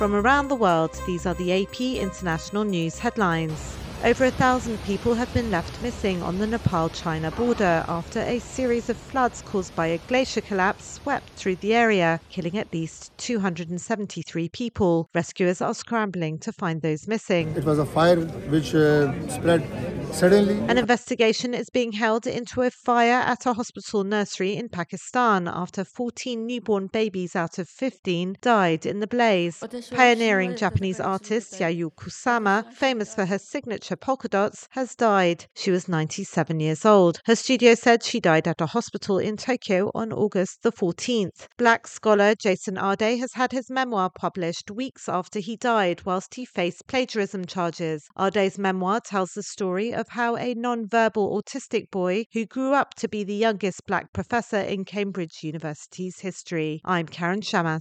From around the world, these are the AP International News headlines. Over 1,000 people have been left missing on the Nepal-China border after a series of floods caused by a glacier collapse swept through the area, killing at least 273 people. Rescuers are scrambling to find those missing. It was a fire which spread suddenly. An investigation is being held into a fire at a hospital nursery in Pakistan after 14 newborn babies out of 15 died in the blaze. Pioneering Japanese artist Yayoi Kusama, famous for her signature polka dots, has died. She was 97 years old. Her studio said she died at a hospital in Tokyo on August the 14th. Black scholar Jason Ade has had his memoir published weeks after he died whilst he faced plagiarism charges. Ade's memoir tells the story of how a non-verbal autistic boy who grew up to be the youngest black professor in Cambridge University's history. I'm Karen Shamas.